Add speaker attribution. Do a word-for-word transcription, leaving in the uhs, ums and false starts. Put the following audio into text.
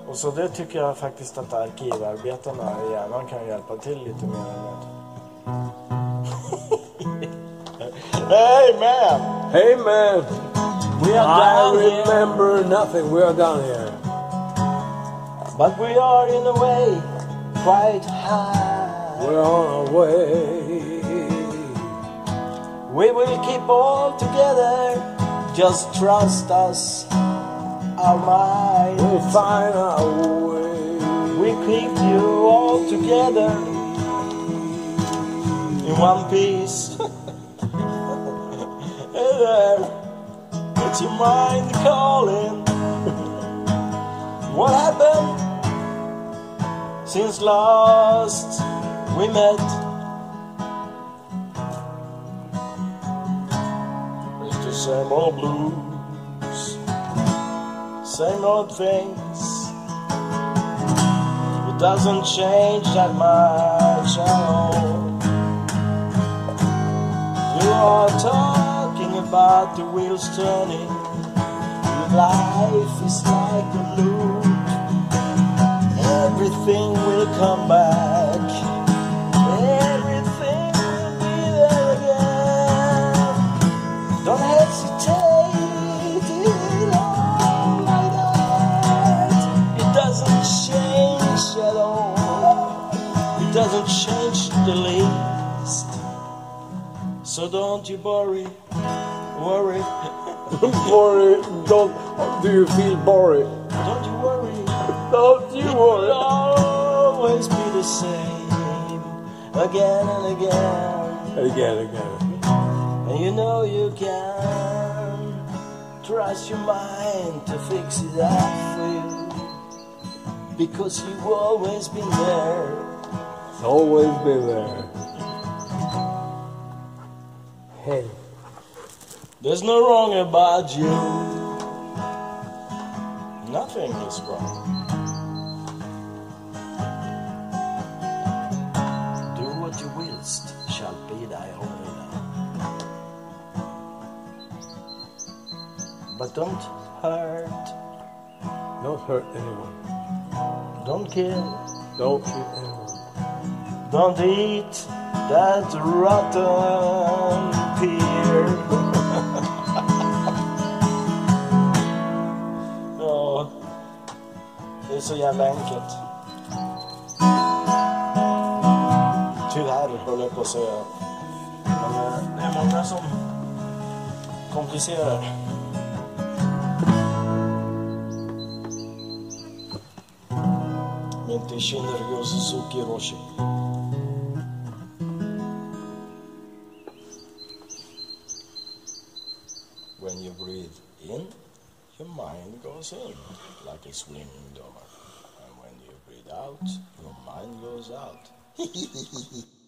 Speaker 1: Och så det tycker jag faktiskt att arkivarbetarna i hjärnan kan hjälpa till lite mer med. Hey man!
Speaker 2: Hey man!
Speaker 1: We are
Speaker 2: I
Speaker 1: down
Speaker 2: remember
Speaker 1: here.
Speaker 2: nothing. We are down here.
Speaker 1: But we are in a way quite high.
Speaker 2: We're on our way.
Speaker 1: We will keep all together. Just trust us, our minds.
Speaker 2: We'll find our way.
Speaker 1: We keep you all together in one piece. Hey there, it's your mind calling. What happened since last we met? It's the same old blues, same old things. It doesn't change that much at all. You are talking about the wheels turning. Life is like a loop. Everything will come back. Everything will be there again. Don't hesitate, it all like that. It doesn't change at all. It doesn't change the least. So don't you worry, worry.
Speaker 2: Worry, don't, do you feel bored?
Speaker 1: Don't you worry.
Speaker 2: Don't you
Speaker 1: It
Speaker 2: worry.
Speaker 1: will always be the same, again and again.
Speaker 2: Again, again.
Speaker 1: And you know you can trust your mind to fix it up for you, because you've always been there.
Speaker 2: It's always been there. Hey.
Speaker 1: There's no wrong about you. Nothing is wrong. Do what you willst shall be thy only now. But don't hurt,
Speaker 2: Don't hurt anyone.
Speaker 1: don't kill,
Speaker 2: Don't kill anyone.
Speaker 1: don't eat that rotten pear. Ja, det är så jävla enkelt. Tyvärr höll jag på att säga. Men eh, det är många som komplicerar. Minti Shinryo Suzuki Roshi. When you breathe in, your mind goes in like a swinging door. And when you breathe out, your mind goes out.